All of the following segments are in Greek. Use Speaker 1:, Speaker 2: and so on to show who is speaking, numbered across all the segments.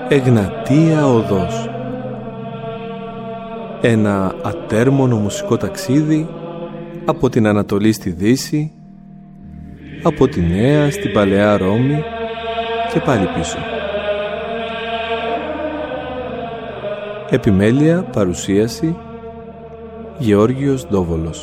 Speaker 1: Εγνατία Οδός. Ένα ατέρμονο μουσικό ταξίδι από την Ανατολή στη Δύση, από τη Νέα στην Παλαιά Ρώμη και πάλι πίσω. Επιμέλεια, παρουσίαση, Γεώργιος Ντόβολος.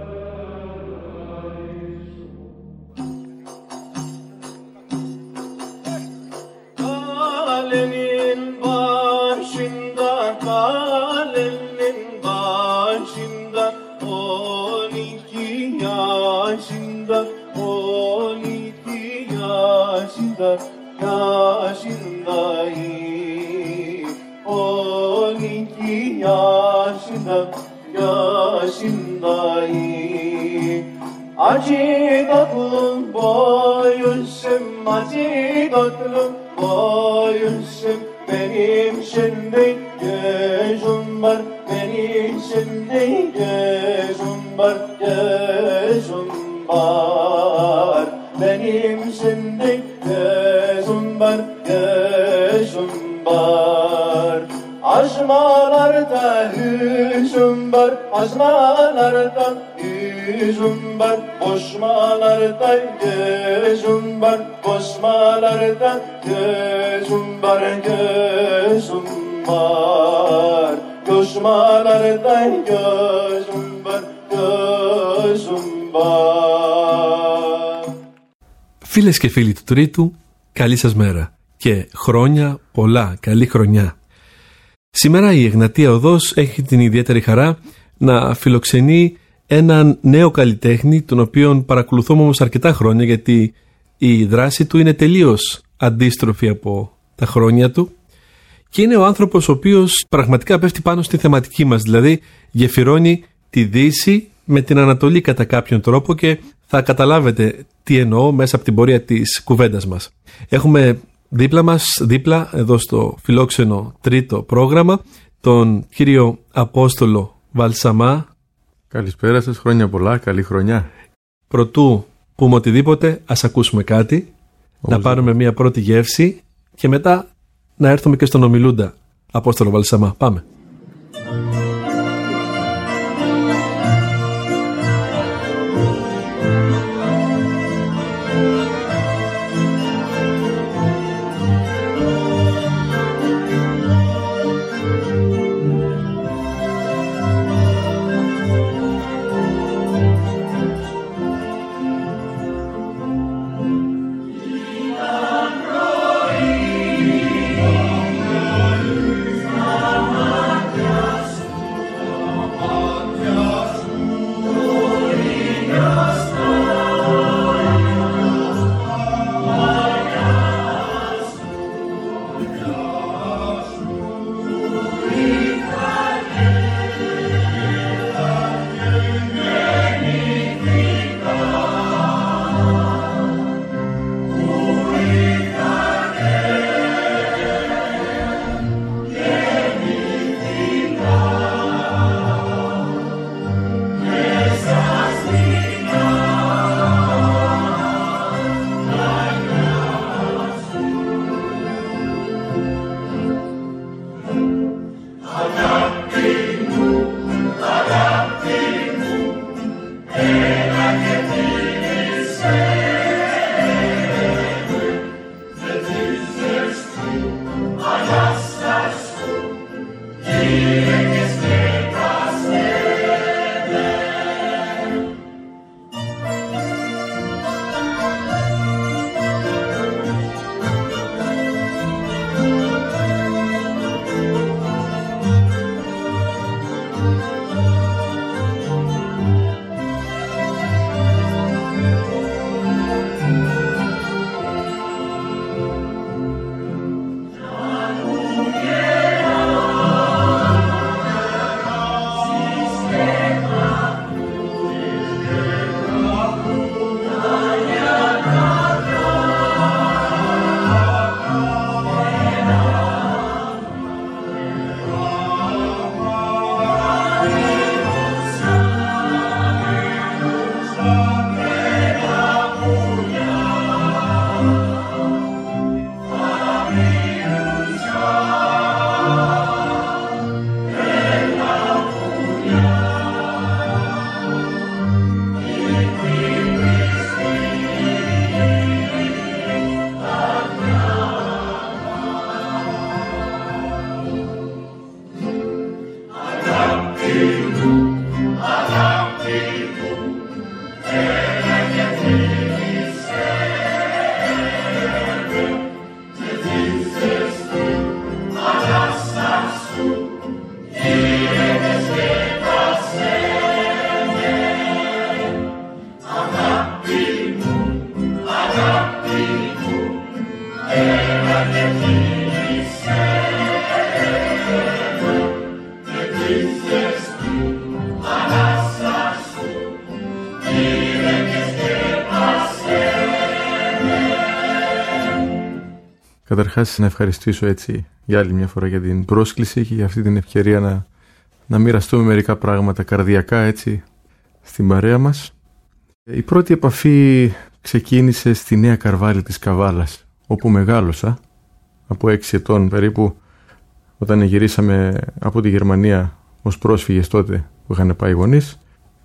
Speaker 2: Acı tatlım boyunsum, acı tatlım boyunsum. Benim şimdi gözüm var, benim şimdi gözüm var, gözüm var. Benim şimdi gözüm var, gözüm var. Azmalarda hüzün var, azmalarda hüzün var. Boşmalarda gözüm var, boşmalarda gözüm var, gözüm var. Boşmalarda gözüm var, gözüm var.
Speaker 1: Φίλες και φίλοι του Τρίτου, καλή σας μέρα και χρόνια πολλά, καλή χρονιά. Σήμερα η Εγνατία Οδός έχει την ιδιαίτερη χαρά να φιλοξενεί έναν νέο καλλιτέχνη, τον οποίον παρακολουθούμε όμως αρκετά χρόνια, γιατί η δράση του είναι τελείως αντίστροφη από τα χρόνια του, και είναι ο άνθρωπος ο οποίος πραγματικά πέφτει πάνω στη θεματική μας, δηλαδή γεφυρώνει τη Δύση με την Ανατολή κατά κάποιον τρόπο, και θα καταλάβετε τι εννοώ μέσα από την πορεία της κουβέντας μας. Έχουμε δίπλα μας, δίπλα εδώ στο φιλόξενο τρίτο πρόγραμμα, τον κύριο Απόστολο Βαλσαμά.
Speaker 3: Καλησπέρα σας, χρόνια πολλά, καλή χρονιά.
Speaker 1: Προτού πούμε οτιδήποτε, ας ακούσουμε κάτι, να πάρουμε μια πρώτη γεύση και μετά να έρθουμε και στον ομιλούντα Απόστολο Βαλσαμά. Πάμε.
Speaker 2: Amor
Speaker 3: Καταρχάς να ευχαριστήσω έτσι για άλλη μια φορά για την πρόσκληση και για αυτή την ευκαιρία να μοιραστούμε μερικά πράγματα καρδιακά έτσι στην παρέα μας. Η πρώτη επαφή ξεκίνησε στη Νέα Καρβάλη της Καβάλας, όπου μεγάλωσα από 6 ετών περίπου, όταν γυρίσαμε από τη Γερμανία ως πρόσφυγες τότε που είχαν πάει οι γονείς.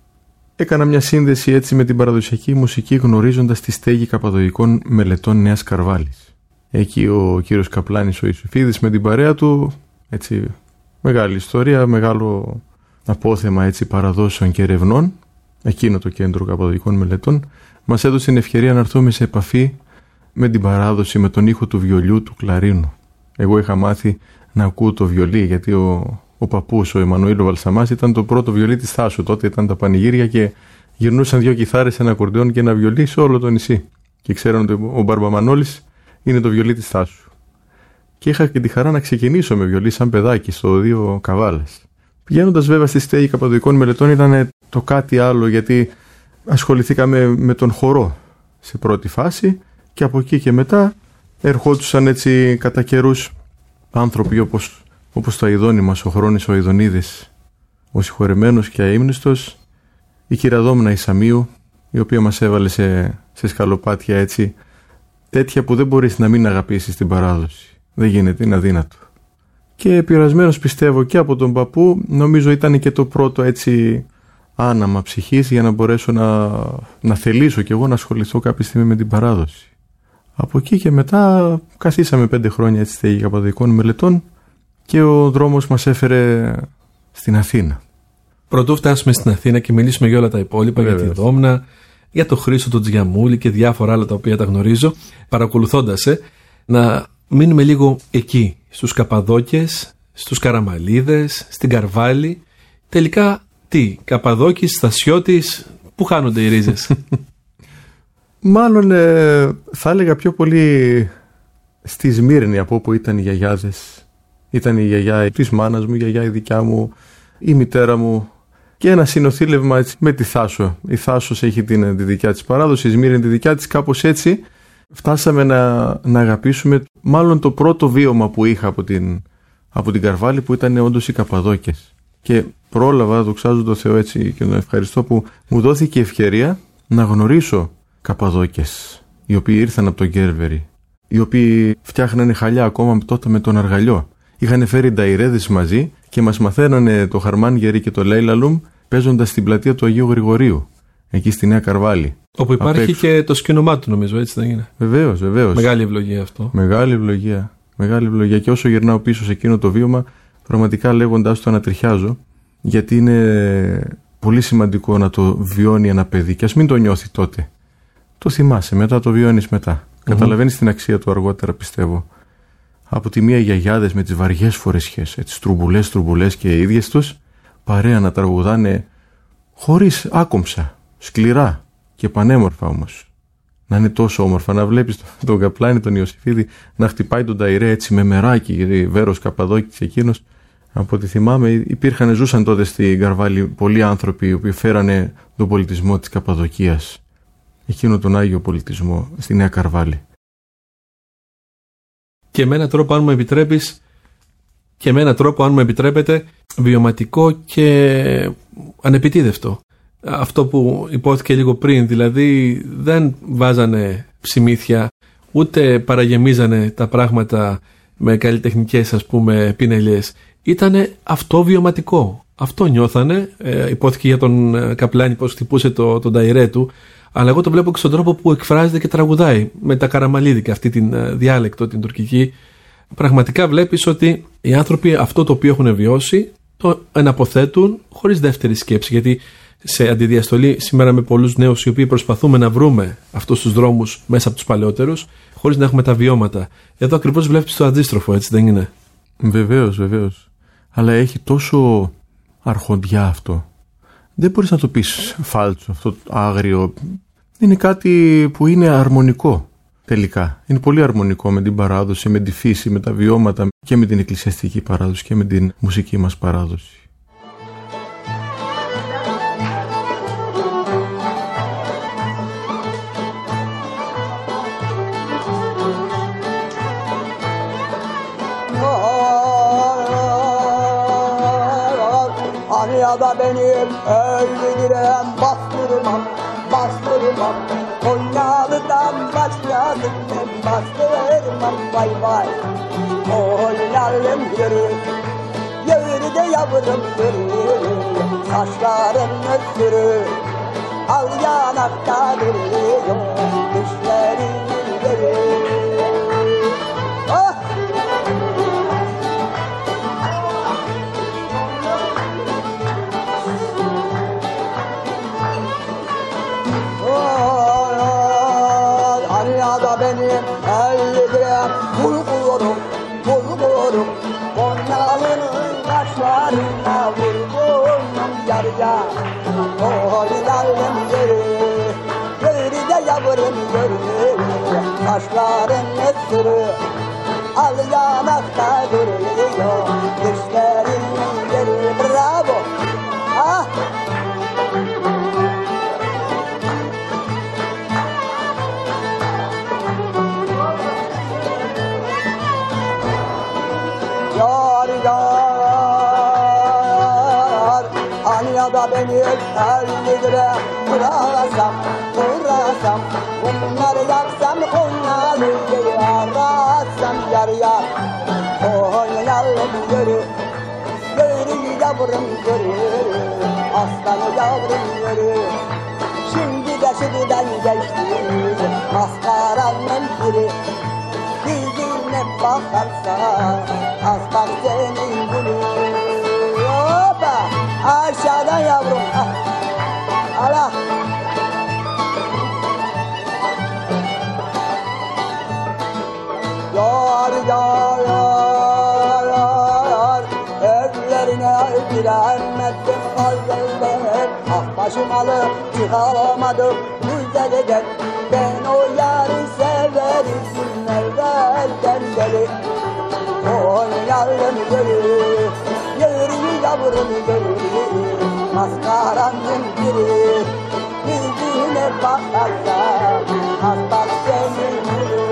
Speaker 3: Έκανα μια σύνδεση έτσι με την παραδοσιακή μουσική, γνωρίζοντας τη στέγη καπαδοκικών μελετών Νέας Καρβάλης. Εκεί ο κύριος Καπλάνης ο Ιωσήφιδης με την παρέα του, έτσι μεγάλη ιστορία, μεγάλο απόθεμα έτσι παραδόσεων και ερευνών, εκείνο το κέντρο καπαδοκικών μελετών, μας έδωσε την ευκαιρία να έρθουμε σε επαφή με την παράδοση, με τον ήχο του βιολιού, του κλαρίνου. Εγώ είχα μάθει να ακούω το βιολί, γιατί ο παππούς, ο Εμμανουήλ ο Βαλσαμάς, ήταν το πρώτο βιολί της Θάσου. Τότε ήταν τα πανηγύρια και γυρνούσαν 2 κιθάρες, ένα ακορντεόν και ένα βιολί σε όλο το νησί. Και ξέραν ότι ο Μπαρμπαμανόλης είναι το βιολί της Θάσου. Και είχα και τη χαρά να ξεκινήσω με βιολί σαν παιδάκι στο Οδείο Καβάλας. Πηγαίνοντας βέβαια στη στέγη καπαδοκικών μελετών ήταν το κάτι άλλο, γιατί ασχοληθήκαμε με τον χορό σε πρώτη φάση και από εκεί και μετά ερχόντουσαν έτσι κατά καιρούς άνθρωποι όπως το αηδόνι μας, ο Χρόνης ο Αηδονίδης, ο συγχωρεμένος και αείμνηστος, η Κυραδόμνα Ισαμίου, η οποία μας έβαλε σε σκαλοπάτια έτσι, τέτοια που δεν μπορείς να μην αγαπήσεις την παράδοση. Δεν γίνεται, είναι αδύνατο. Και πειρασμένος πιστεύω και από τον παππού, νομίζω ήταν και το πρώτο έτσι άναμα ψυχής για να μπορέσω να θελήσω κι εγώ να ασχοληθώ κάποια στιγμή με την παράδοση. Από εκεί και μετά καθίσαμε 5 χρόνια έτσι στέγη καπαδοκικών μελετών και ο δρόμος μας έφερε στην Αθήνα.
Speaker 1: Πρωτού φτάσουμε στην Αθήνα και μιλήσουμε για όλα τα υπόλοιπα, για τη Δόμνα, για το Χρήστο τον Τζιαμούλη και διάφορα άλλα τα οποία τα γνωρίζω, παρακολουθώντας να μείνουμε λίγο εκεί, στους Καπαδόκες, στους Καραμαλίδες, στην Καρβάλη. Τελικά τι, Καπαδόκης, Στασιώτης, πού χάνονται οι ρίζες?
Speaker 3: Μάλλον θα έλεγα πιο πολύ στη Σμύρνη, από όπου ήταν οι γιαγιάδες. Ήταν η γιαγιά της μάνας μου, η γιαγιά η δικιά μου, η μητέρα μου και ένα συνοθήλευμα έτσι, με τη Θάσο. Η Θάσος έχει τη δικιά της παράδοση, η Σμύρνη τη δικιά της, κάπως έτσι φτάσαμε να αγαπήσουμε μάλλον το πρώτο βίωμα που είχα από την Καρβάλη, που ήταν όντως οι Καπαδόκες. Και πρόλαβα, δοξάζω το Θεό έτσι και τον ευχαριστώ που μου δόθηκε η ευκαιρία να γνωρίσω Καπαδόκες, οι οποίοι ήρθαν από τον Κέρβερη, οι οποίοι φτιάχνανε χαλιά ακόμα τότε με τον αργαλιό. Είχαν φέρει νταϊρέδες μαζί και μας μαθαίνανε το Χαρμάν Γερί και το Λέιλαλουμ παίζοντας στην πλατεία του Αγίου Γρηγορίου, εκεί στη Νέα Καρβάλη.
Speaker 1: Όπου υπάρχει και το σκήνωμά του, νομίζω, έτσι δεν είναι?
Speaker 3: Βεβαίως, βεβαίως.
Speaker 1: Μεγάλη ευλογία αυτό.
Speaker 3: Μεγάλη ευλογία. Μεγάλη ευλογία. Και όσο γυρνάω πίσω σε εκείνο το βίωμα, πραγματικά λέγοντας το ανατριχιάζω, γιατί είναι πολύ σημαντικό να το βιώνει ένα παιδί, και ας μην το νιώθει τότε. Το θυμάσαι, μετά το βιώνεις μετά. Καταλαβαίνεις την αξία του αργότερα, πιστεύω. Από τη μία οι γιαγιάδες με τις βαριές φορεσιές, έτσι τρουμπουλές και οι ίδιες τους, παρέα να τραγουδάνε χωρίς άκομψα, σκληρά και πανέμορφα όμως. Να είναι τόσο όμορφα, να βλέπεις τον Καπλάνη, τον Ιωσήφιδη, να χτυπάει τον ταϊρέ έτσι με μεράκι, γιατί Βέρος Καπαδόκης εκείνος. Από ό,τι θυμάμαι, ζούσαν τότε στην Καρβάλη πολλοί άνθρωποι οι οποίοι φέρανε τον πολιτισμό της Καπαδοκίας, εκείνο τον Άγιο πολιτισμό στη Νέα Καρβάλη.
Speaker 1: Και με έναν τρόπο, αν μου επιτρέπετε, βιωματικό και ανεπιτίδευτο. Αυτό που υπόθηκε λίγο πριν, δηλαδή δεν βάζανε ψημίθια, ούτε παραγεμίζανε τα πράγματα με καλλιτεχνικές, ας πούμε, πινελιές. Ήτανε αυτό βιωματικό. Αυτό νιώθανε. Υπόθηκε για τον Καπλάνη πως χτυπούσε τον ταϊρέ του, αλλά εγώ το βλέπω και στον τρόπο που εκφράζεται και τραγουδάει με τα καραμαλίδικα, αυτή την διάλεκτο, την τουρκική. Πραγματικά βλέπεις ότι οι άνθρωποι αυτό το οποίο έχουν βιώσει το εναποθέτουν χωρίς δεύτερη σκέψη, γιατί σε αντιδιαστολή σήμερα με πολλούς νέους οι οποίοι προσπαθούμε να βρούμε αυτούς τους δρόμους μέσα από τους παλαιότερους, χωρίς να έχουμε τα βιώματα. Εδώ ακριβώς βλέπεις το αντίστροφο, έτσι δεν είναι?
Speaker 3: Βεβαίως, βεβαίως. Αλλά έχει τόσο αρχοντιά αυτό. Δεν μπορείς να το πεις φάλτσο, αυτό άγριο. Είναι κάτι που είναι αρμονικό τελικά. Είναι πολύ αρμονικό με την παράδοση, με τη φύση, με τα βιώματα και με την εκκλησιαστική παράδοση και με την μουσική μας παράδοση.
Speaker 4: Alanya'da benim öldürem bastırmam, bastırmam. Konya'lıdan başladım ben bastırmam, vay vay. Konya'lım yürü, yürü de yavrum yürü. Saçlarını sürü, al yanakta duruyorum, düşlerimin yeri. Oh! Alanya'da benim 50 gram bulgurum, bulgurum. Konya'lının kaşlarına vurgunum yar yar. Oynalım yürü, yürü de yavrum yürü. Saçlarını sürü, al yanakta duruyor, dişlerimin yeri. Bravo! Ah! Yar yar, Alanya'da beni 50 lira vurasam, vurasam. Bunları yapsam Konyalı'yı arasam yar yar. Konyalım yürü, yürü yavrum yürü. Aslan yavrum yürü. Şimdi de şuradan geçti maskaranın biri. Yüzüne bakarsa aslan senin gülü. Hoppa aşağıdan yavrum. Allah. Yar yar yar yar, evlerine giremedim kalbimden. Ah başım alıp çıkamadım güzelden. Ben o yarı severim evvelden beri. Oynayalım yürü, yürü yavrum yürü. Maskaranın biri, yüzüne bakarsa aslan senin yürü.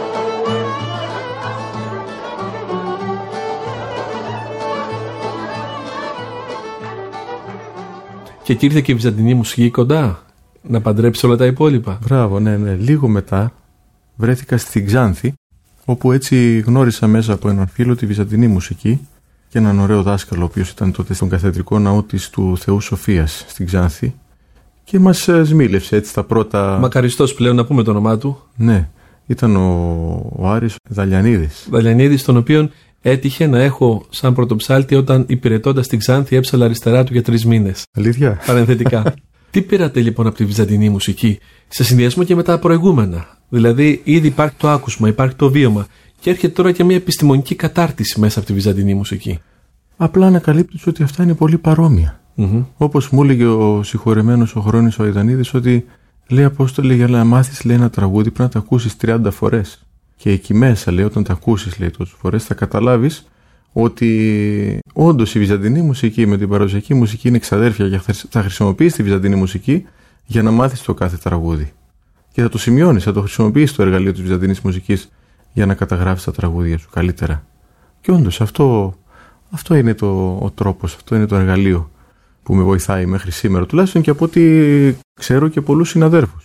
Speaker 1: Και εκεί ήρθε και η βυζαντινή μουσική κοντά, να παντρέψει όλα τα υπόλοιπα.
Speaker 3: Μπράβο, ναι, ναι. Λίγο μετά βρέθηκα στην Ξάνθη, όπου έτσι γνώρισα μέσα από έναν φίλο τη βυζαντινή μουσική και έναν ωραίο δάσκαλο, ο οποίος ήταν τότε στον καθεδρικό ναό της του Θεού Σοφίας στην Ξάνθη και μας σμίλευσε έτσι τα πρώτα...
Speaker 1: Μακαριστός πλέον, να πούμε το όνομά του.
Speaker 3: Ναι, ήταν ο Άρης Δαλιανίδης.
Speaker 1: Δαλιανίδης, τον οποίον έτυχε να έχω σαν πρωτοψάλτη όταν υπηρετώντας την Ξάνθη έψαλα αριστερά του για 3 μήνες.
Speaker 3: Αλήθεια.
Speaker 1: Παρενθετικά. Τι πήρατε λοιπόν από τη βυζαντινή μουσική σε συνδυασμό και με τα προηγούμενα? Δηλαδή, ήδη υπάρχει το άκουσμα, υπάρχει το βίωμα και έρχεται τώρα και μια επιστημονική κατάρτιση μέσα από τη βυζαντινή μουσική.
Speaker 3: Απλά ανακαλύπτεις ότι αυτά είναι πολύ παρόμοια. Όπως μου έλεγε ο συγχωρεμένος ο Χρόνης ο Αϊδανίδης, ότι λέει Απόστολε, για να μάθεις λέει ένα τραγούδι πρέπει να το ακούσεις 30 φορές. Και εκεί μέσα λέει, όταν το ακούσεις λέει τόσες φορές, θα καταλάβεις ότι όντως η βυζαντινή μουσική με την παραδοσιακή μουσική είναι εξαδέρφια και θα χρησιμοποιείς τη βυζαντινή μουσική για να μάθεις το κάθε τραγούδι. Και θα το σημειώνεις, θα το χρησιμοποιείς το εργαλείο της βυζαντινής μουσικής για να καταγράψεις τα τραγούδια σου καλύτερα. Και όντως αυτό είναι ο τρόπος, αυτό είναι το εργαλείο που με βοηθάει μέχρι σήμερα, τουλάχιστον και από ό,τι ξέρω και πολλούς συναδέρφους.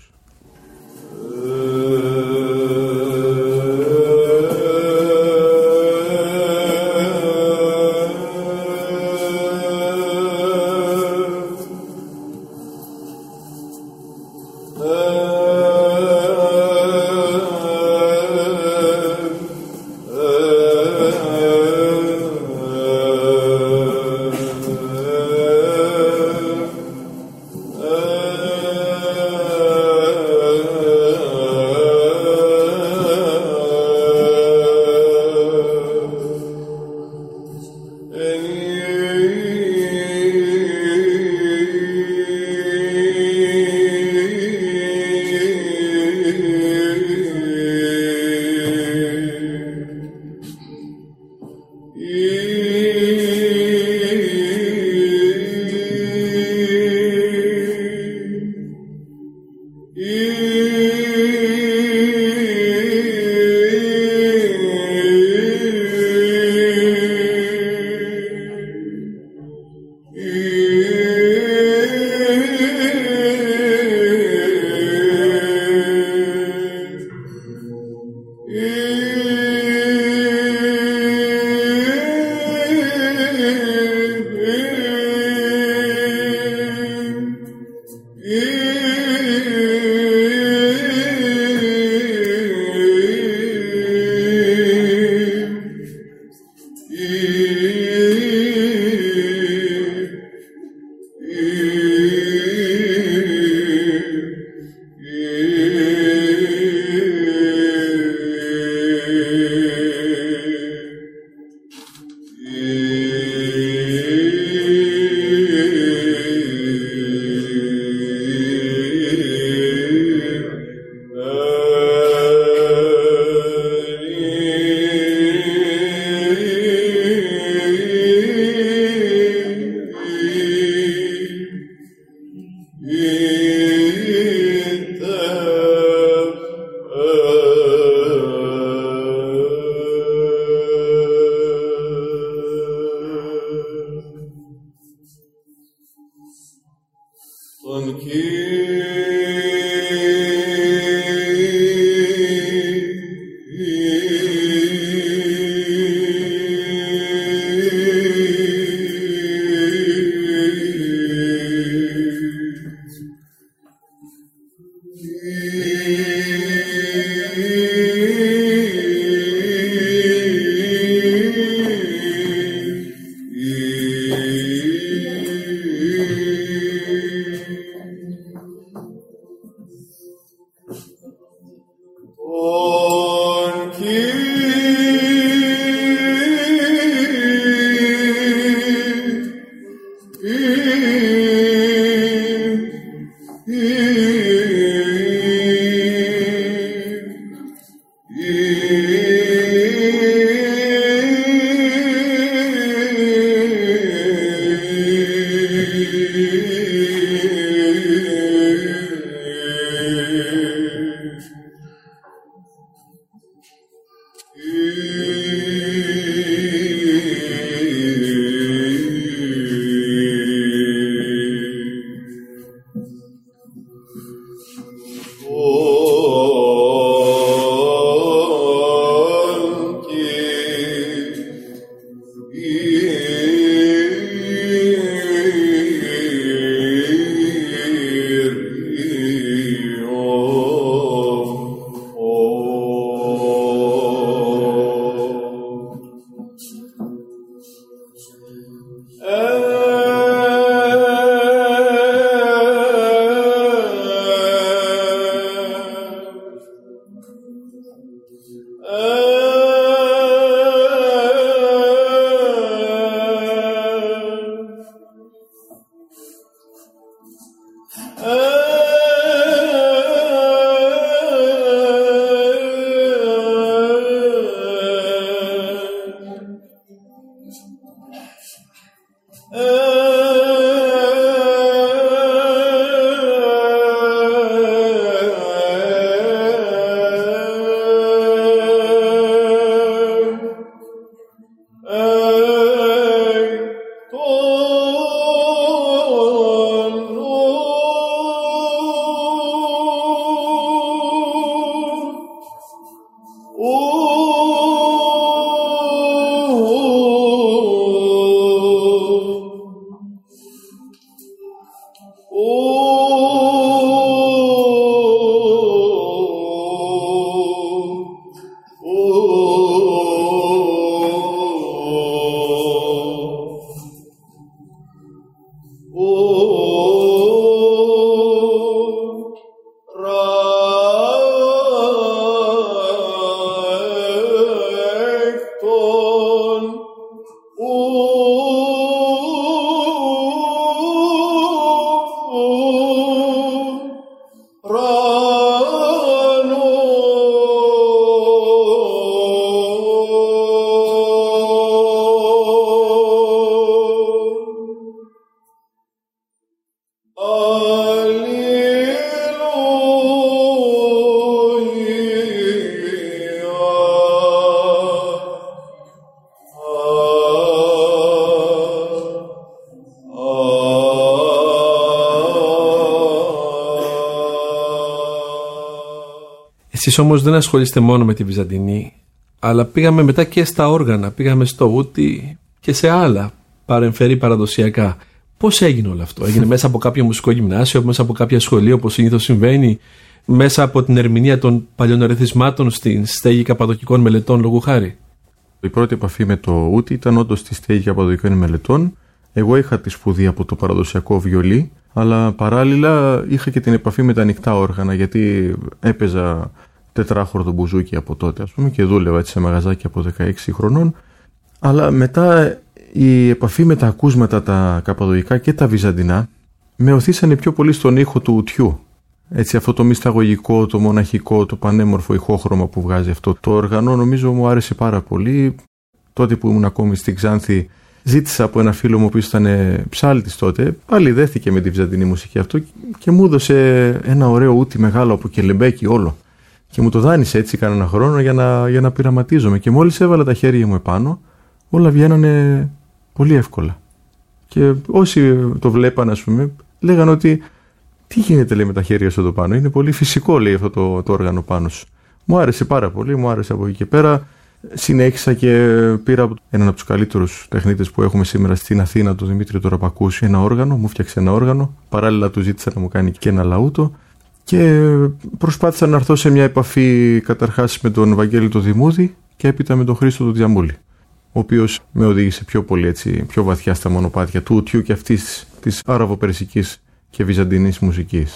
Speaker 1: Εσείς όμως δεν ασχολείστε μόνο με τη Βυζαντινή, αλλά πήγαμε μετά και στα όργανα, πήγαμε στο ούτι και σε άλλα παρεμφερή παραδοσιακά. Πώς έγινε όλο αυτό? Έγινε μέσα από κάποιο μουσικό γυμνάσιο, μέσα από κάποια σχολεία όπως συνήθως συμβαίνει, μέσα από την ερμηνεία των παλιών ερεθισμάτων στην στέγη καπαδοκικών μελετών λόγου χάρη?
Speaker 3: Η πρώτη επαφή με το ούτι ήταν όντως στη στέγη καπαδοκικών μελετών. Εγώ είχα τη σπουδή από το παραδοσιακό βιολί, αλλά παράλληλα είχα και την επαφή με τα ανοιχτά όργανα, γιατί έπαιζα τετράχορδο μπουζούκι από τότε, ας πούμε, και δούλευα έτσι σε μαγαζάκι από 16 χρονών. Αλλά μετά η επαφή με τα ακούσματα, τα καπαδοϊκά και τα βυζαντινά, με οθήσανε πιο πολύ στον ήχο του ουτιού. Έτσι, αυτό το μυσταγωγικό, το μοναχικό, το πανέμορφο ηχόχρωμα που βγάζει αυτό το όργανο, νομίζω μου άρεσε πάρα πολύ. Τότε που ήμουν ακόμη στην Ξάνθη, ζήτησα από ένα φίλο μου, ο οποίος ήταν ψάλτης τότε, πάλι δέθηκε με τη βυζαντινή μουσική αυτό και μου έδωσε ένα ωραίο ούτι μεγάλο από κελεμπέκι όλο. Και μου το δάνεισε έτσι κανένα χρόνο για να πειραματίζομαι. Και μόλις έβαλα τα χέρια μου επάνω, όλα βγαίνανε πολύ εύκολα. Και όσοι το βλέπαν, ας πούμε, λέγανε ότι τι γίνεται, λέει, με τα χέρια σου εδώ πάνω? Είναι πολύ φυσικό, λέει, αυτό το όργανο πάνω σου. Μου άρεσε πάρα πολύ, μου άρεσε από εκεί και πέρα. Συνέχισα και πήρα έναν από τους καλύτερους τεχνίτες που έχουμε σήμερα στην Αθήνα, τον Δημήτρη τον Ραπακούση, ένα όργανο. Μου φτιάξε ένα όργανο. Παράλληλα του ζήτησα να μου κάνει και ένα λαούτο. Και προσπάθησα να έρθω σε μια επαφή καταρχάς με τον Βαγγέλη τον Δημούδη και έπειτα με τον Χρήστο τον Τζαμούλη, ο οποίος με οδήγησε πιο πολύ, έτσι, πιο βαθιά στα μονοπάτια του ουτιού και αυτής της άραβο-περσικής και βυζαντινής μουσικής.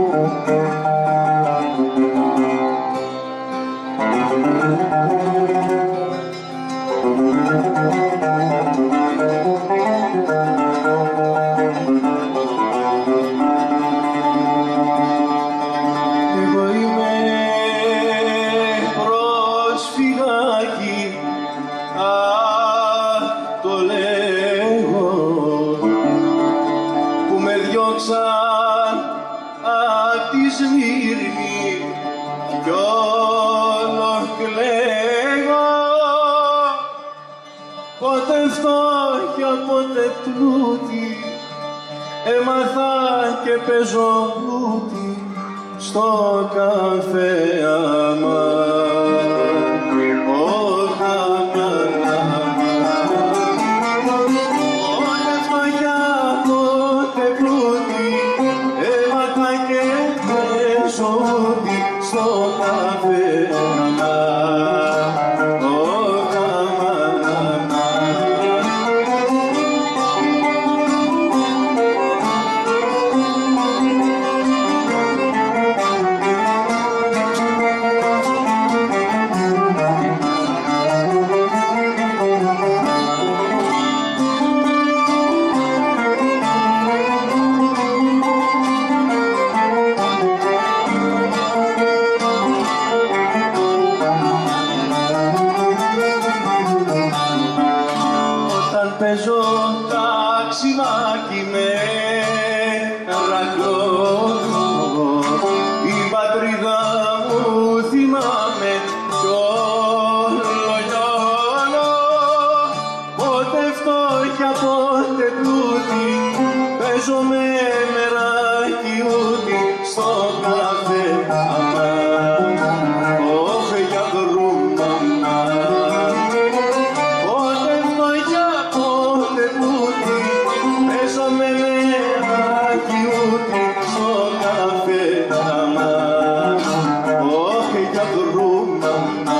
Speaker 2: Έμαθα και παίζω πλούτη στο καφέ αμάν. Πότε φτωχιά, πότε πλούτη, έμαθα και παίζω πλούτη στο καφέ αμάν. Παίζω ταξιμάκι με ραγκό, η πατρίδα μου θυμάμαι κι όλο λιώνω. Πότε φτώχεια, πότε πλούτη, παίζω με μεράκι ούτι στο καφέ αμάν. Όχι για δρούμα, παίζω με μεράκι ούτι στο καφέ αμάν. Όχι για δρούμα.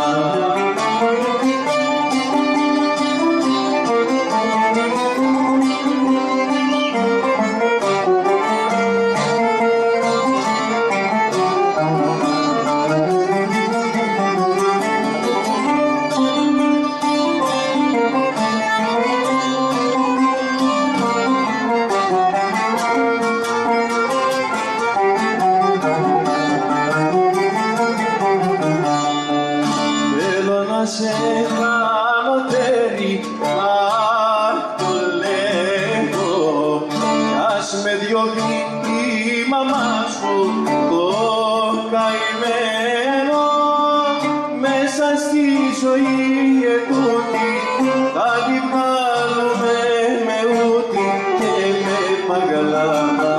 Speaker 2: Σε κάνω τέρι, το λέγω, ας με διώχνει η μαμά σου το καημένο. Μέσα στη ζωή ετούτη θα τη βγάλουμε με ούτι και με παγαλάμα.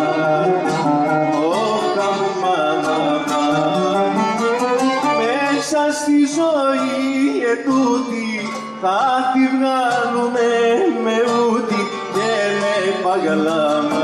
Speaker 2: Μέσα στη ζωή ετούτη θα τη βγάλουμε με ούτι και με παγαλάμα.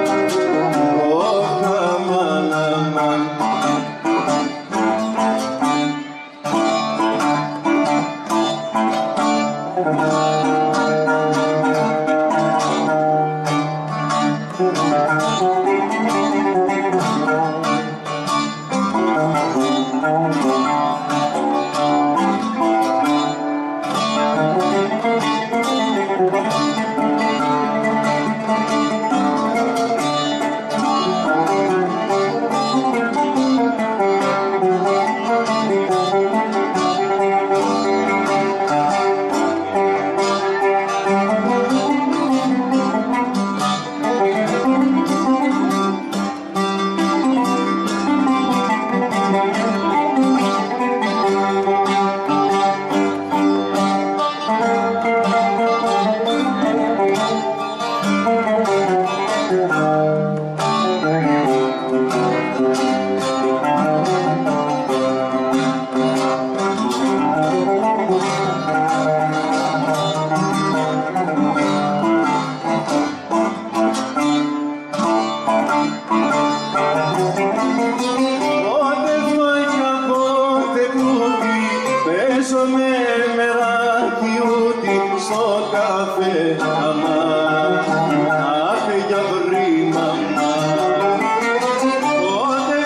Speaker 2: παίζω με μεράκι ούτι στο καφέ αμάν. Αχ, για βρήμα, πότε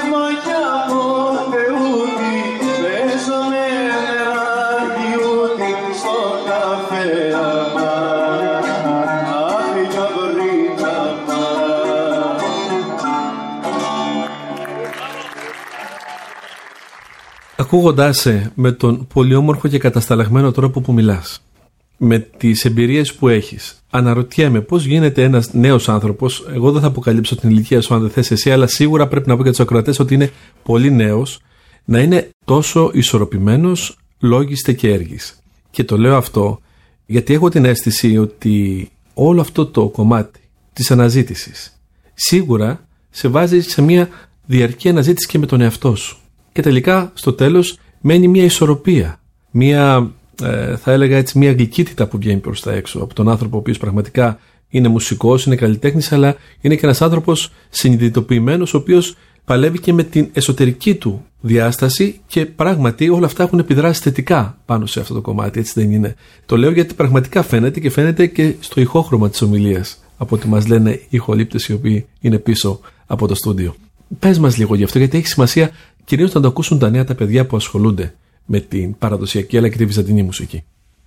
Speaker 1: ακούγοντάς σε με τον πολύ όμορφο και κατασταλαγμένο τρόπο που μιλάς, με τις εμπειρίες που έχεις, αναρωτιέμαι πώς γίνεται ένας νέος άνθρωπος, εγώ δεν θα αποκαλύψω την ηλικία σου αν δεν θες εσύ, αλλά σίγουρα πρέπει να πω για τους ακροατές ότι είναι πολύ νέος, να είναι τόσο ισορροπημένος, λόγιστε και έργης. Και το λέω αυτό γιατί έχω την αίσθηση ότι όλο αυτό το κομμάτι της αναζήτησης σίγουρα σε βάζει σε μια διαρκή αναζήτηση και με τον εαυτό σου. Και τελικά στο τέλος μένει μια ισορροπία, μια θα έλεγα έτσι μια γλυκύτητα που βγαίνει προς τα έξω από τον άνθρωπο ο οποίος πραγματικά είναι μουσικός, είναι καλλιτέχνης, αλλά είναι και ένας άνθρωπος συνειδητοποιημένος ο οποίος παλεύει και με την εσωτερική του διάσταση και πράγματι όλα αυτά έχουν επιδράσει θετικά πάνω σε αυτό το κομμάτι, έτσι δεν είναι? Το λέω γιατί πραγματικά φαίνεται και φαίνεται και στο ηχόχρωμα της ομιλίας από ό,τι μας λένε οι ηχολήπτες οι οποίοι είναι πίσω από το στούντιο. Πες μας λίγο γι' αυτό, γιατί έχει σημασία κυρίως να το ακούσουν τα νέα τα παιδιά που ασχολούνται με την παραδοσιακή αλλά και τη βυζαντινή μουσική.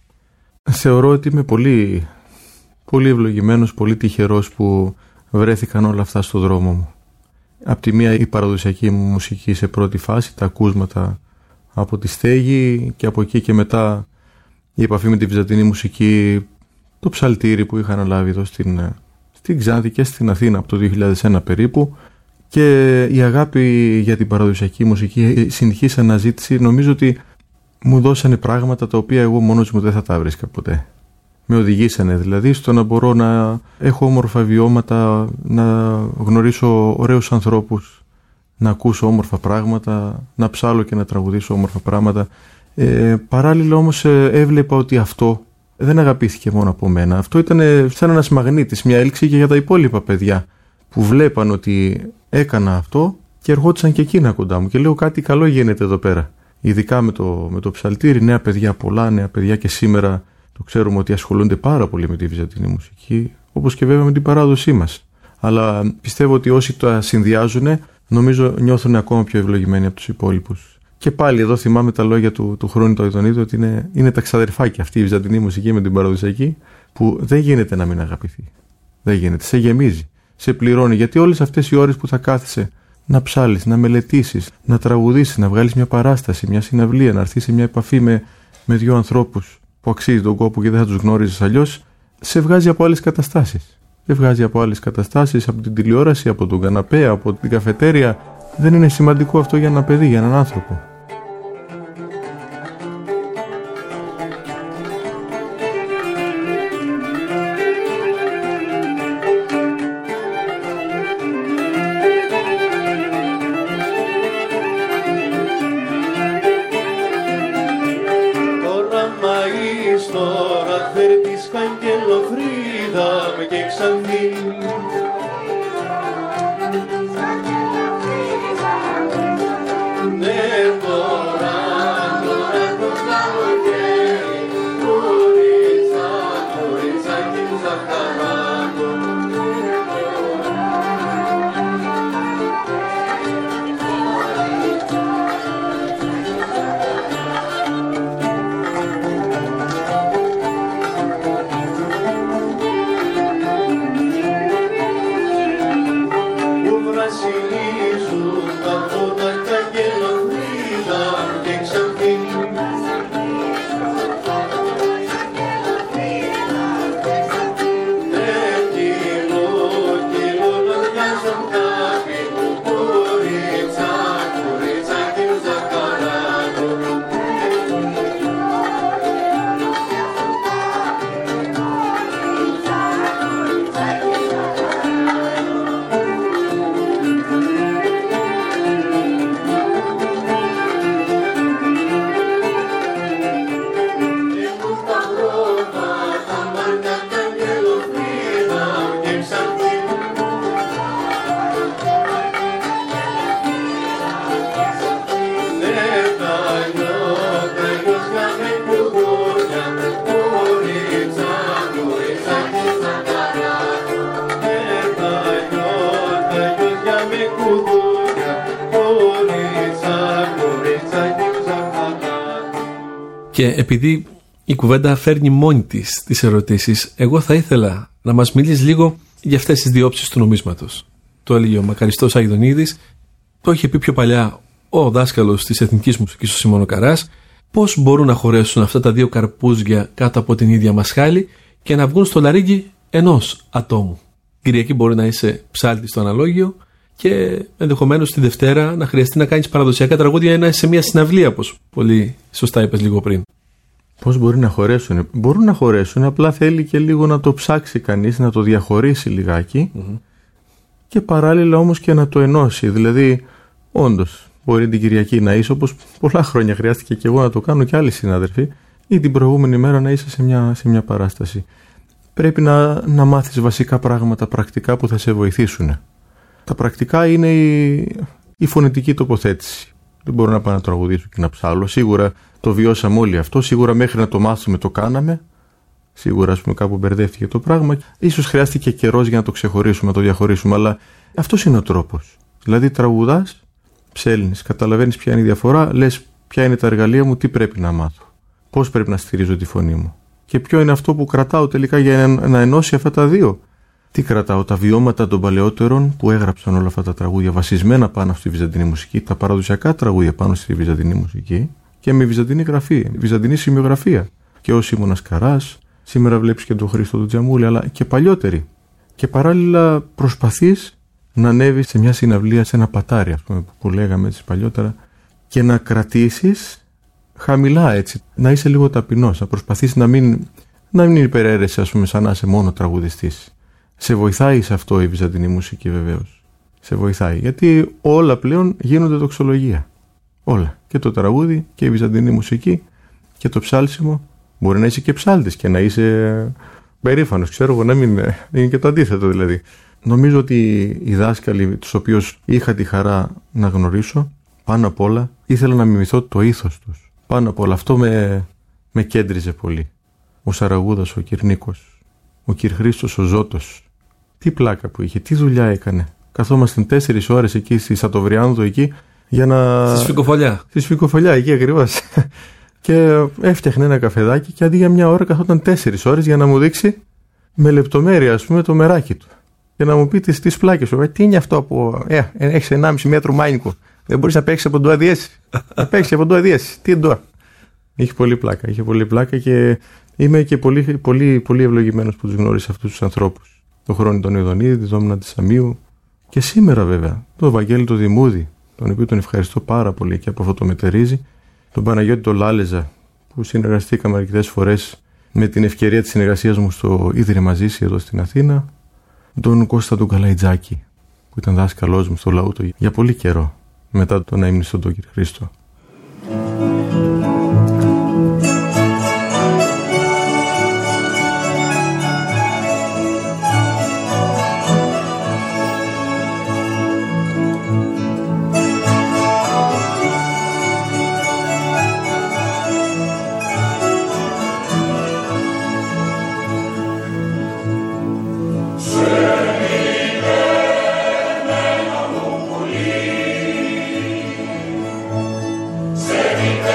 Speaker 3: Θεωρώ ότι είμαι πολύ, πολύ ευλογημένος, πολύ τυχερός που βρέθηκαν όλα αυτά στο δρόμο μου. Απ' τη μία η παραδοσιακή μου μουσική σε πρώτη φάση, τα ακούσματα από τη στέγη και από εκεί και μετά η επαφή με τη βυζαντινή μουσική, το ψαλτήρι που είχα αναλάβει εδώ στην Ξάνθη και στην Αθήνα από το 2001 περίπου, και η αγάπη για την παραδοσιακή μουσική, η συνεχής αναζήτηση, νομίζω ότι μου δώσανε πράγματα τα οποία εγώ μόνος μου δεν θα τα βρίσκα ποτέ. Με οδηγήσανε δηλαδή στο να μπορώ να έχω όμορφα βιώματα, να γνωρίσω ωραίους ανθρώπους, να ακούσω όμορφα πράγματα, να ψάλω και να τραγουδήσω όμορφα πράγματα. Παράλληλα όμως έβλεπα ότι αυτό δεν αγαπήθηκε μόνο από μένα. Αυτό ήταν σαν ένας μαγνήτης, μια έλξη και για τα υπόλοιπα παιδιά που βλέπαν ότι έκανα αυτό και ερχόντουσαν και εκείνα κοντά μου και λέω κάτι καλό γίνεται εδώ πέρα. Ειδικά με το ψαλτήρι, νέα παιδιά πολλά, νέα παιδιά και σήμερα το ξέρουμε ότι ασχολούνται πάρα πολύ με τη βυζαντινή μουσική, όπως και βέβαια με την παράδοσή μας. Αλλά πιστεύω ότι όσοι τα συνδυάζουν, νομίζω νιώθουν ακόμα πιο ευλογημένοι από τους υπόλοιπους. Και πάλι εδώ θυμάμαι τα λόγια του Χρόνη του Αιδονίδου ότι είναι τα ξαδερφάκια αυτή η βυζαντινή μουσική με την παραδοσιακή, που δεν γίνεται να μην αγαπηθεί. Δεν γίνεται, σε γεμίζει, σε πληρώνει, γιατί όλες αυτές οι ώρες που θα κάθεσαι να ψάλεις, να μελετήσεις, να τραγουδήσεις, να βγάλεις μια παράσταση, μια συναυλία, να έρθεις σε μια επαφή με δύο ανθρώπους που αξίζει τον κόπο και δεν θα τους γνώριζες αλλιώς, σε βγάζει από άλλες καταστάσεις. Δεν βγάζει από άλλες καταστάσεις, από την τηλεόραση, από τον καναπέ, από την καφετέρια. Δεν είναι σημαντικό αυτό για ένα παιδί, για έναν άνθρωπο.
Speaker 1: Και επειδή η κουβέντα φέρνει μόνη της τις ερωτήσεις, εγώ θα ήθελα να μας μιλήσεις λίγο για αυτές τις δύο όψεις του νομίσματος. Το έλεγε ο μακαριστός Αιδονίδης, το είχε πει πιο παλιά ο δάσκαλος της Εθνικής Μουσικής, ο Σίμωνο Καράς, πώς μπορούν να χωρέσουν αυτά τα δύο καρπούζια κάτω από την ίδια μασχάλη και να βγουν στο λαρύγγι ενός ατόμου. Κυριακή μπορεί να είσαι ψάλτη στο αναλόγιο και ενδεχομένως τη Δευτέρα να χρειαστεί να κάνεις παραδοσιακά τραγούδια ή να είσαι σε μια συναυλία, όπως πολύ σωστά είπες λίγο πριν.
Speaker 3: Πώς μπορεί να χωρέσουν? Μπορούν να χωρέσουν, απλά θέλει και λίγο να το ψάξει κανείς, να το διαχωρίσει λιγάκι και παράλληλα όμως και να το ενώσει. Δηλαδή, όντως, μπορεί την Κυριακή να είσαι, όπως πολλά χρόνια χρειάστηκε και εγώ να το κάνω και άλλοι συνάδελφοι, ή την προηγούμενη μέρα να είσαι σε μια παράσταση. Πρέπει να μάθεις βασικά πράγματα πρακτικά που θα σε βοηθήσουν. Τα πρακτικά είναι η φωνητική τοποθέτηση. Δεν μπορώ να πάω να τραγουδήσω και να ψάλω. Σίγουρα το βιώσαμε όλοι αυτό. Σίγουρα μέχρι να το μάθουμε το κάναμε. Σίγουρα, ας πούμε, κάπου μπερδεύτηκε το πράγμα. Ίσως χρειάστηκε καιρός για να το ξεχωρίσουμε, να το διαχωρίσουμε. Αλλά αυτός είναι ο τρόπος. Δηλαδή, τραγουδάς, ψέλνεις, καταλαβαίνεις ποια είναι η διαφορά, λες ποια είναι τα εργαλεία μου, τι πρέπει να μάθω. Πώς πρέπει να στηρίζω τη φωνή μου. Και ποιο είναι αυτό που κρατάω τελικά για να ενώσει αυτά τα δύο. Τι κρατάω? Τα βιώματα των παλαιότερων που έγραψαν όλα αυτά τα τραγούδια βασισμένα πάνω στη βυζαντινή μουσική, τα παραδοσιακά τραγούδια πάνω στη βυζαντινή μουσική και με βυζαντινή γραφή, βυζαντινή σημειογραφία. Και ο Σίμωνας Καράς, σήμερα βλέπεις και τον Χρήστο του Τζαμούλη, αλλά και παλιότεροι. Και παράλληλα προσπαθείς να ανέβεις σε μια συναυλία, σε ένα πατάρι, ας πούμε, που λέγαμε έτσι παλιότερα, και να κρατήσεις χαμηλά έτσι, να είσαι λίγο ταπεινός, να προσπαθείς να μην υπεραίρεσαι, ας πούμε, σαν να είσαι μόνο τραγουδιστής. Σε βοηθάει σε αυτό η βυζαντινή μουσική, βεβαίως. Σε βοηθάει, γιατί όλα πλέον γίνονται δοξολογία. Όλα. Και το τραγούδι και η βυζαντινή μουσική και το ψάλσιμο. Μπορεί να είσαι και ψάλτης και να είσαι περήφανος, ξέρω εγώ, να μην είναι και το αντίθετο δηλαδή. Νομίζω ότι οι δάσκαλοι, τους οποίους είχα τη χαρά να γνωρίσω, πάνω απ' όλα ήθελα να μιμηθώ το ήθος τους. Πάνω απ' όλα αυτό με κέντριζε πολύ. Ο Σαραγούδας, ο Κυρνίκος, ο Κυρχρήστος, ο Ζώτος. Τι πλάκα που είχε, τι δουλειά έκανε. Καθόμασταν 4 ώρες εκεί στη Σατοβριάνδο εκεί για να...
Speaker 1: Στη Σφικοφολιά.
Speaker 3: Στη Σφικοφολιά, εκεί ακριβώς. Και έφτιαχνε ένα καφεδάκι και αντί για 1 ώρα καθόταν 4 ώρες για να μου δείξει με λεπτομέρεια, ας πούμε, το μεράκι του. Και να μου πει τις πλάκες σου. Τι είναι αυτό που έχεις 1,5 μέτρο μάνικο. Δεν μπορείς να παίξεις από ντουά διέση. Να παίξεις από ντουά διέση. Τι ντουά. Είχε πολύ πλάκα και είμαι και πολύ ευλογημένος που τους γνώρισα αυτούς τους ανθρώπους. Το Χρόνι τον Ιδονίδη, τη Δόμνα της Σαμίου και σήμερα βέβαια τον Βαγγέλη τον Δημούδη, τον οποίο τον ευχαριστώ πάρα πολύ και από αυτό το μετερίζει, τον Παναγιώτη τον Λάλεζα που συνεργαστήκαμε αρκετές φορές με την ευκαιρία της συνεργασίας μου στο Ίδρυμα Ζήση εδώ στην Αθήνα, τον Κώστα τον Καλαϊτζάκη που ήταν δάσκαλός μου στο Λαούτο για πολύ καιρό μετά τον αείμνηστο τον κύριο Χρήστο.
Speaker 5: Seni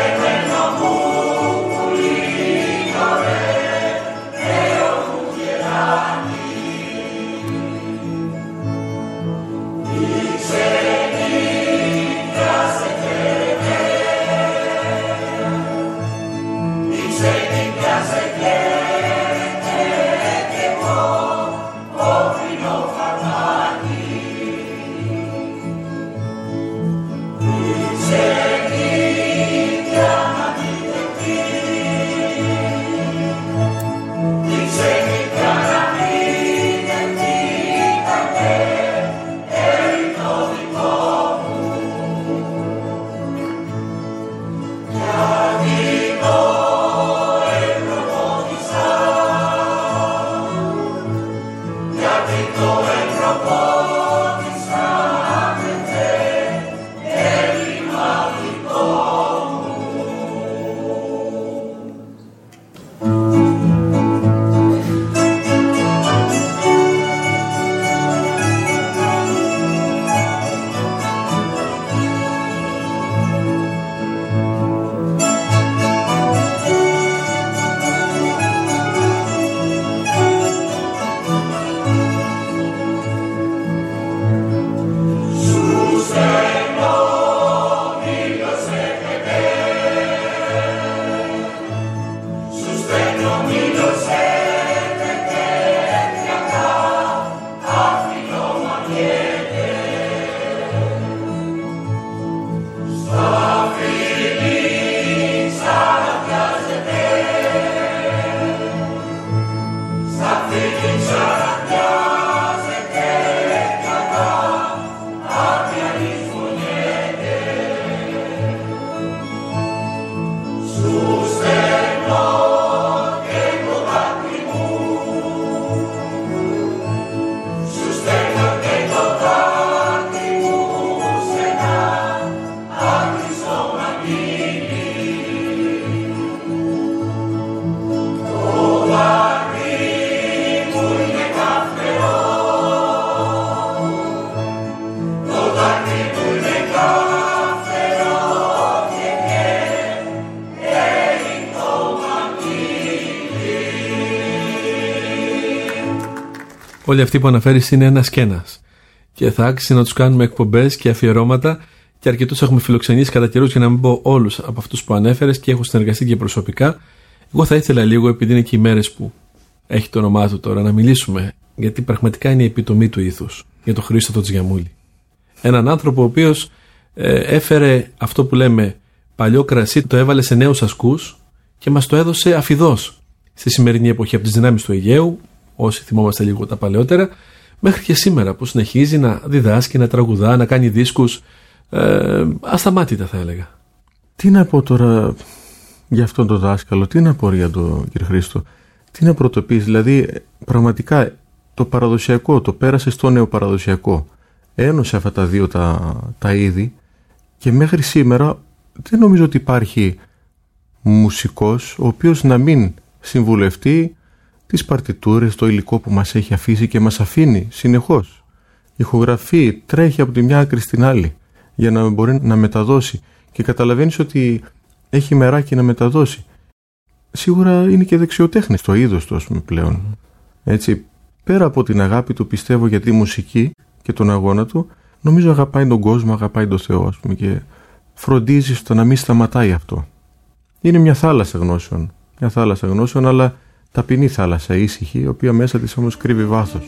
Speaker 1: όλοι αυτοί που αναφέρεις είναι ένας και ένας. Και θα άξιζε να τους κάνουμε εκπομπές και αφιερώματα, και αρκετούς έχουμε φιλοξενήσει κατά καιρούς, για να μην πω όλους από αυτούς που ανέφερες, και έχω συνεργαστεί και προσωπικά. Εγώ θα ήθελα λίγο, επειδή είναι και οι μέρες που έχει το όνομά του τώρα, να μιλήσουμε, γιατί πραγματικά είναι η επιτομή του ήθους, για τον Χρήστο τον Τζιαμούλη. Έναν άνθρωπο ο οποίος έφερε αυτό που λέμε παλιό κρασί, το έβαλε σε νέους ασκούς και μας το έδωσε αφιδώς στη σημερινή εποχή, από τις δυνάμεις του Αιγαίου, όσοι θυμόμαστε λίγο τα παλαιότερα, μέχρι και σήμερα που συνεχίζει να διδάσκει, να τραγουδά, να κάνει δίσκους ασταμάτητα, θα έλεγα.
Speaker 3: Τι να πω τώρα για αυτόν τον δάσκαλο, τι να πω για τον κύριο Χρήστο, τι να πρωτοποιήσει, δηλαδή πραγματικά το παραδοσιακό το πέρασε στο νεοπαραδοσιακό, ένωσε αυτά τα δύο τα είδη, και μέχρι σήμερα δεν νομίζω ότι υπάρχει μουσικός ο οποίος να μην συμβουλευτεί τις παρτιτούρες, το υλικό που μας έχει αφήσει και μας αφήνει συνεχώς. Ηχογραφεί, τρέχει από τη μια άκρη στην άλλη για να μπορεί να μεταδώσει, και καταλαβαίνεις ότι έχει μεράκι να μεταδώσει. Σίγουρα είναι και δεξιοτέχνης το είδος του, ας πούμε, πλέον. Έτσι, πέρα από την αγάπη του, πιστεύω, για τη μουσική και τον αγώνα του, νομίζω αγαπάει τον κόσμο, αγαπάει τον Θεό, ας πούμε, και φροντίζει στο να μην σταματάει αυτό. Είναι μια θάλασσα γνώσεων, αλλά ταπεινή θάλασσα, ήσυχη, η οποία μέσα της όμως κρύβει βάθος.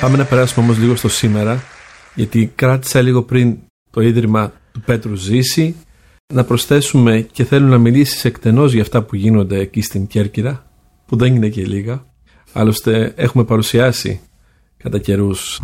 Speaker 1: Πάμε να περάσουμε όμως λίγο στο σήμερα, γιατί κράτησα λίγο πριν το Ίδρυμα του Πέτρου Ζήση να προσθέσουμε και θέλω να μιλήσεις εκτενώς για αυτά που γίνονται εκεί στην Κέρκυρα, που δεν είναι και λίγα. Άλλωστε έχουμε παρουσιάσει κατά καιρούς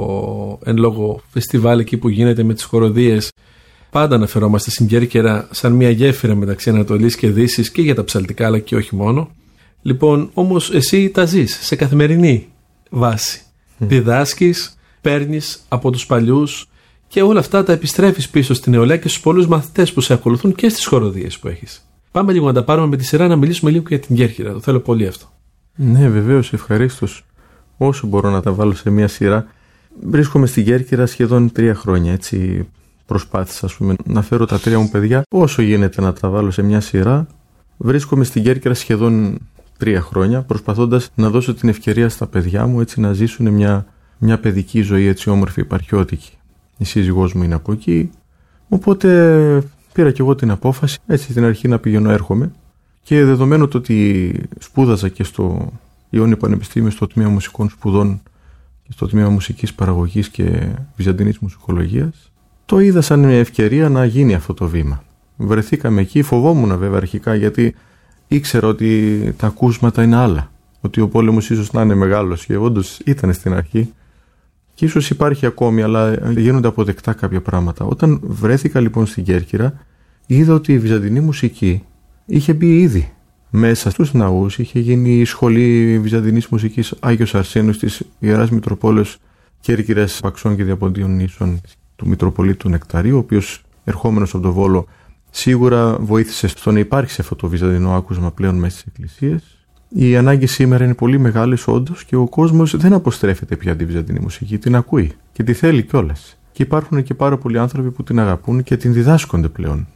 Speaker 1: το εν λόγω φεστιβάλ εκεί που γίνεται με τις χοροδίες. Πάντα αναφερόμαστε στην Κέρκυρα σαν μια γέφυρα μεταξύ Ανατολής και Δύσης και για τα ψαλτικά, αλλά και όχι μόνο. Λοιπόν, όμως εσύ τα ζεις σε καθημερινή βάση. Διδάσκεις, παίρνεις από τους παλιούς και όλα αυτά τα επιστρέφεις πίσω στην νεολαία και στους πολλούς μαθητές που σε ακολουθούν και στις χοροδίες που έχεις. Πάμε λίγο να τα πάρουμε με τη σειρά, να μιλήσουμε λίγο για την Κέρκυρα. Το θέλω πολύ αυτό.
Speaker 3: Ναι, βεβαίως, ευχαρίστως. Όσο μπορώ να τα βάλω σε μια σειρά. Βρίσκομαι στην Κέρκυρα σχεδόν 3 χρόνια, έτσι. Προσπάθησα, ας πούμε, να φέρω τα 3 μου παιδιά όσο γίνεται να τα βάλω σε μια σειρά. Βρίσκομαι στην Κέρκυρα σχεδόν 3 χρόνια, προσπαθώντας να δώσω την ευκαιρία στα παιδιά μου έτσι να ζήσουν μια παιδική ζωή έτσι όμορφη, υπαρχιώτικη. Η σύζυγός μου είναι από εκεί, οπότε πήρα και εγώ την απόφαση έτσι στην αρχή να πηγαίνω έρχομαι και δεδομένου το ότι σπούδαζα και στο Ιόνιο Πανεπιστήμιο στο Τμήμα Μουσικών Σπουδών και στο Τμήμα Μουσικής Παραγωγής και Βυζαντινής Μουσικολογίας, το είδα σαν μια ευκαιρία να γίνει αυτό το βήμα. Βρεθήκαμε εκεί, φοβόμουν βέβαια αρχικά γιατί ήξερα ότι τα ακούσματα είναι άλλα. Ότι ο πόλεμος ίσως να είναι μεγάλος και όντως ήταν στην αρχή και ίσως υπάρχει ακόμη, αλλά γίνονται αποδεκτά κάποια πράγματα. Όταν βρέθηκα λοιπόν στην Κέρκυρα, είδα ότι η βυζαντινή μουσική είχε μπει ήδη μέσα στους ναούς. Είχε γίνει η σχολή βυζαντινής μουσικής Άγιος Αρσένος της Ιεράς Μητροπόλεως Κέρκυρας Παξών και Διαποντίων Νήσων του Μητροπολίτου Νεκταρίου, ο οποίος ερχόμενος από το Βόλο σίγουρα βοήθησε στο να υπάρξει αυτό το βυζαντινό άκουσμα πλέον μέσα στις εκκλησίες. Οι ανάγκες σήμερα είναι πολύ μεγάλες όντως και ο κόσμος δεν αποστρέφεται πια τη βυζαντινή μουσική, την ακούει και τη θέλει κιόλας. Και υπάρχουν και πάρα πολλοί άνθρωποι που την αγαπούν και την διδάσκονται πλέον.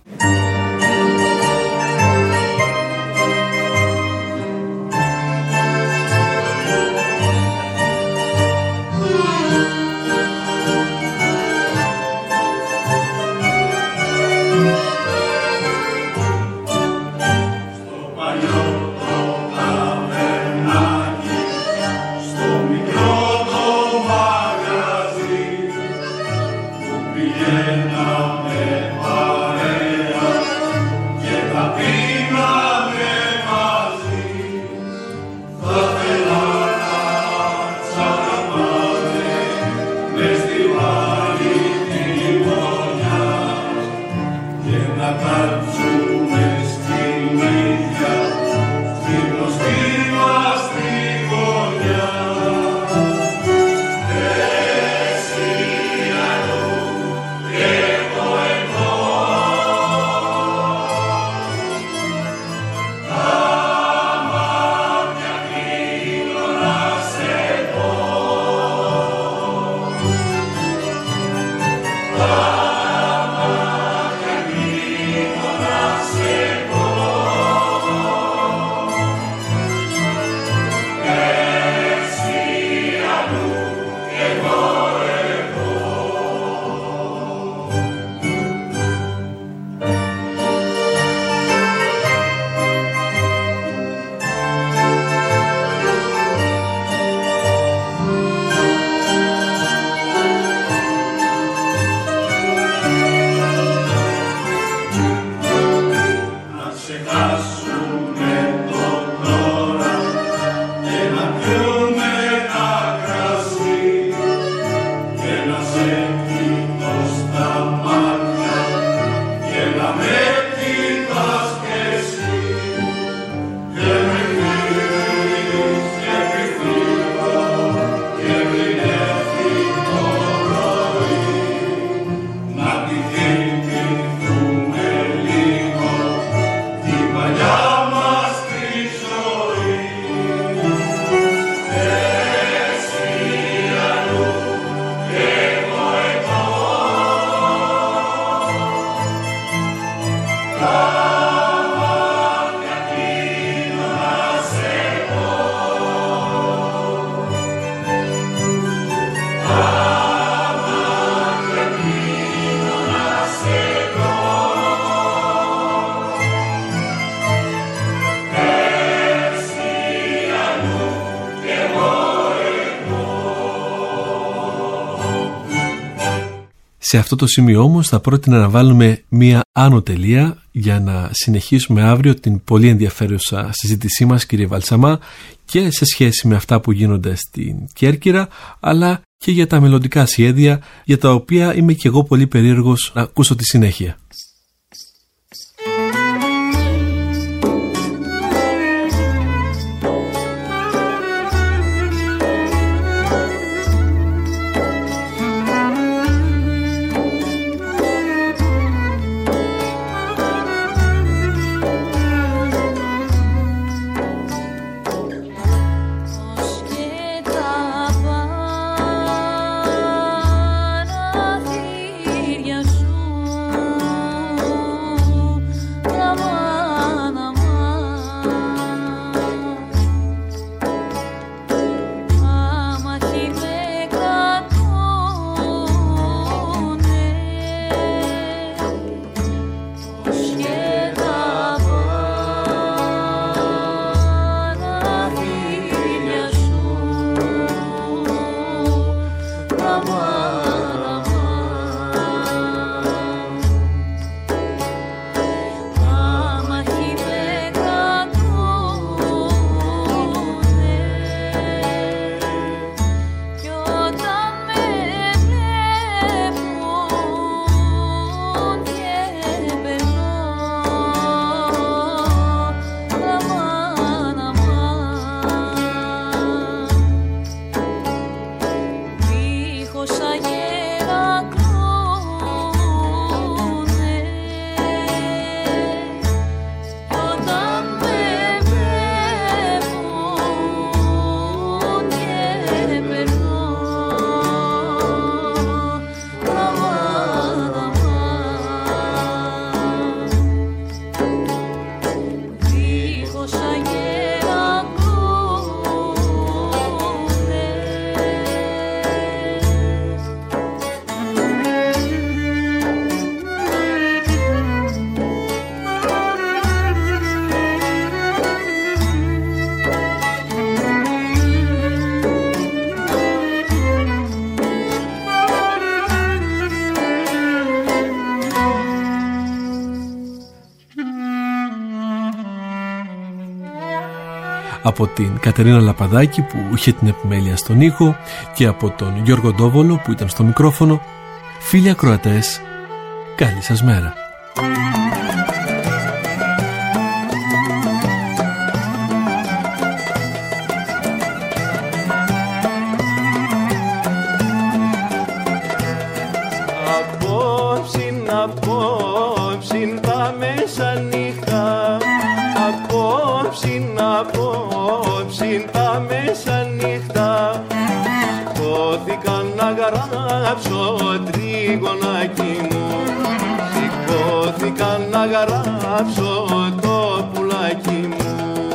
Speaker 1: Σε αυτό το σημείο όμως θα πρότεινα να βάλουμε μία άνω τελεία για να συνεχίσουμε αύριο την πολύ ενδιαφέρουσα συζήτησή μας, κύριε Βαλσαμά, και σε σχέση με αυτά που γίνονται στην Κέρκυρα, αλλά και για τα μελλοντικά σχέδια, για τα οποία είμαι και εγώ πολύ περίεργος να ακούσω τη συνέχεια. Από την Κατερίνα Λαπαδάκη που είχε την επιμέλεια στον ήχο και από τον Γιώργο Ντόβολο που ήταν στο μικρόφωνο, φίλοι ακροατές, καλή σας μέρα.
Speaker 2: Απόψιν τα μεσανύχτα, απόψιν τα μεσανύχτα, σηκώθηκα να γράψω τρίγωνακι μου, σηκώθηκα να γράψω το πουλάκι μου.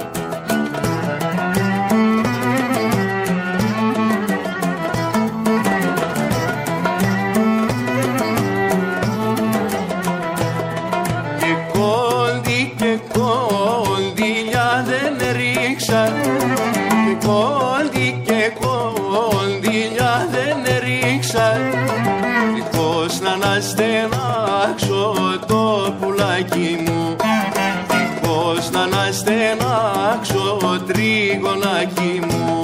Speaker 2: Κοντιλιά δεν ρίξα, δίχως να αναστενάξω το πουλάκι μου, δίχως να αναστενάξω τρίγωνακι μου.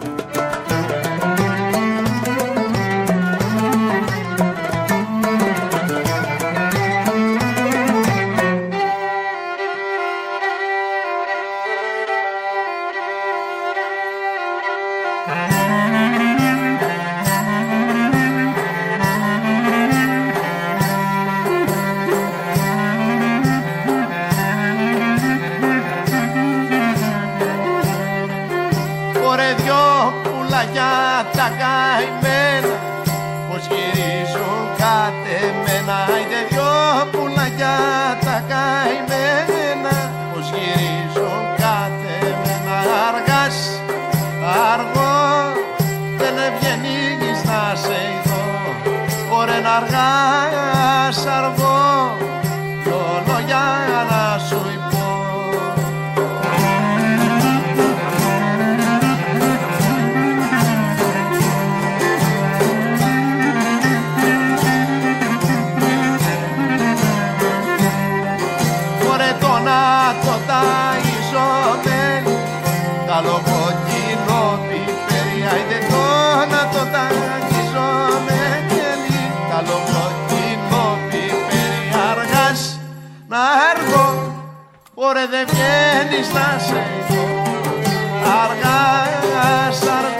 Speaker 2: Τα καημένα πως γυρίζουν κατεμένα, είδε δυο πουλάκια τα καημένα πως γυρίζουν κατεμένα. Αργάς, αργό, δεν βγαίνεις να σε ειδώ, ωραία να αργάς, αργό, δυο λόγια να σου υπώ. Ωραία δεν βγαίνεις να σε δω, αργά σ' αργά.